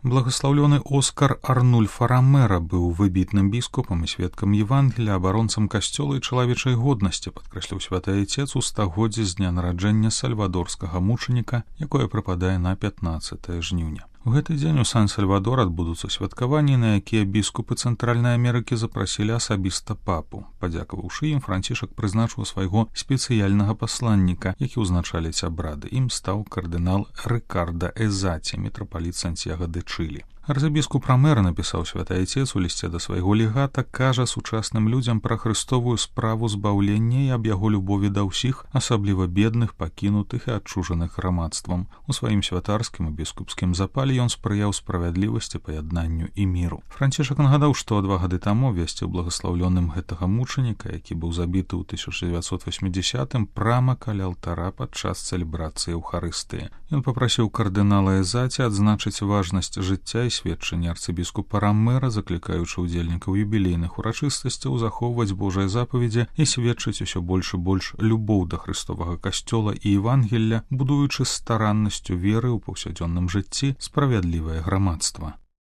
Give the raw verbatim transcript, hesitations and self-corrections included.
Благословленный Оскар Арнульфа Ромера быў выбітным біскупам і сведкам Евангелія, абаронцам касцёла і чалавечай годнасці, падкрэсліў святы айцец у стагоддзі з дня нараджэння сальвадорскага мучаніка, якое прыпадае на пятнаццатае жніўня. У гэты дзень у Сан-Сальвадор адбудуцца святкаванні, на якія біскупы Цэнтральнай Амерыкі запрасілі асабіста папу. Падзякаваўшы ім, Францішак прызначыў свайго спецыяльнага пасланніка, які ўзначаліць абрады. Ім стаў кардынал Рыкарда Эзаці, мітрапаліт Сантьяго де Чилі. Арцыбіскуп Ромера, напісаў святы айцец у лісце да свайго легата, кажа сучасным людзям пра хрыстовую справу збаўлення і аб яго любові да ўсіх, асабліва бедных, пакінутых і адчужаных грамадствам. У сваім святарскім і біскупскім запале ён спрыяў справядлівасці, паяднанню і міру. Францішак нагадаў, што два гады таму весціў благаслаўлёным гэтага мучаніка, які быў забіты ў тысяча дзевяцьсот васьмідзясятым прама каля алтара падчас цэлебрацыі Еўхарыстыі. Ён папрасіў кардынала Эзаці адзначыць важнасць жыцця і сведчанне арцыбіскупа Ромера, заклікаючы ўдзельнікаў юбілейных урачыстасцяў захоўваць Божыя запаведзі і сведчыць усё больш і больш любоў да хрыстовага касцёла і Евангелля, будуючы стараннасцю веры ў паўсядзённым жыцці справядлівае грамадства.